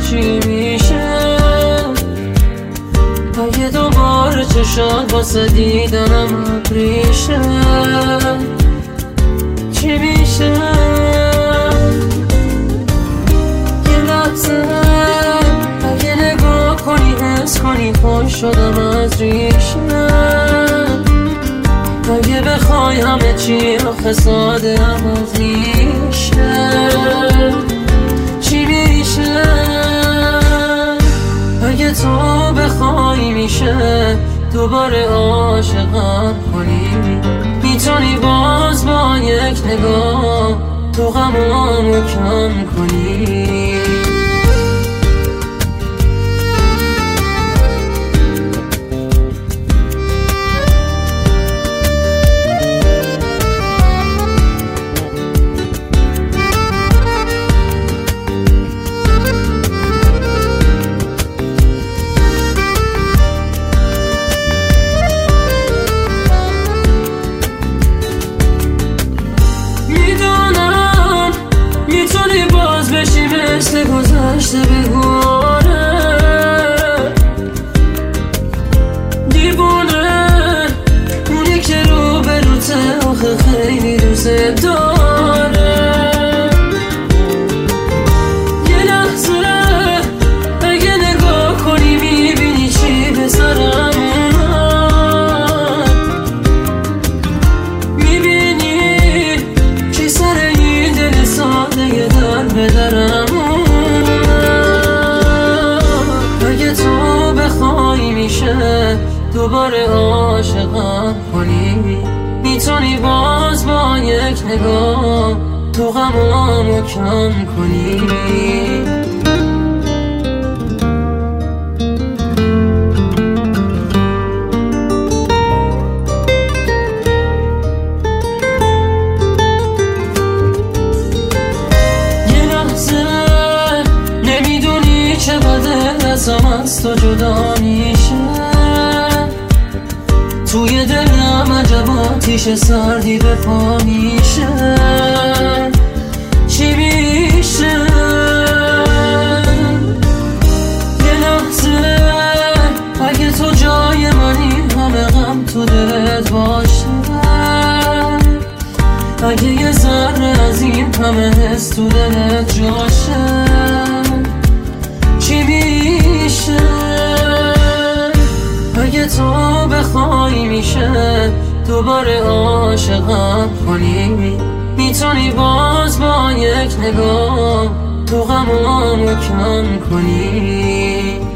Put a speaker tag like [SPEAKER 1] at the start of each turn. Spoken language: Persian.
[SPEAKER 1] چی میشه اگه دوباره چشات واسه دیدنم ابریشه؟ چی میشه؟ یه لحظه اگه نگاه کنی حس کنی خوش شدم از ریشه. اگه بخوای همه چی آخه ساده هم از ریشه. چی میشه؟ اگه تو بخوای میشه دوباره عاشقم کنی. میتونی باز با یک نگاه تو غمامو کم کنی. مثل گذشته بگونه دیوونه اونی که رو به روته آخه خیلی دوست داره. یه لحظه اگه نگاه کنی میبینی چی به سرم اومد. میبینی چی سر این دل ساده در به درم دوباره عاشقم کنی. میتونی باز با یک نگاه تو غمامو کم کنی. یه لحظه نمیدونی چه بده دستم از تو جدا میشه. توی دلم عجب آتیش سردی به پا میشه. چی میشه؟ یه لحظه اگه تو جای منی همه غم تو دلت باشه. اگه یه ذره از این همه حس تو دلت جاشه. چی میشه؟ اگه تو بخوای میشه دوباره عاشقم کنی. میتونی باز با یک نگاه تو غمامو کم کنی.